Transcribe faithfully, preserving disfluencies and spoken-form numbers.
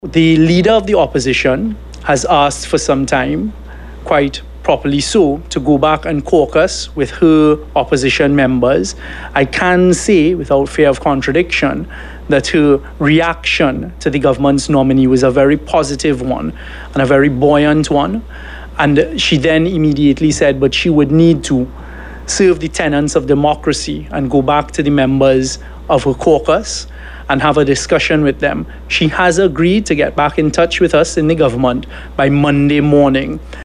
The leader of the opposition has asked for some time, quite properly so, to go back and caucus with her opposition members. I can say, without fear of contradiction, that her reaction to the government's nominee was a very positive one and a very buoyant one. And she then immediately said, but she would need to serve the tenets of democracy and go back to the members of her caucus and have a discussion with them. She has agreed to get back in touch with us in the government by Monday morning.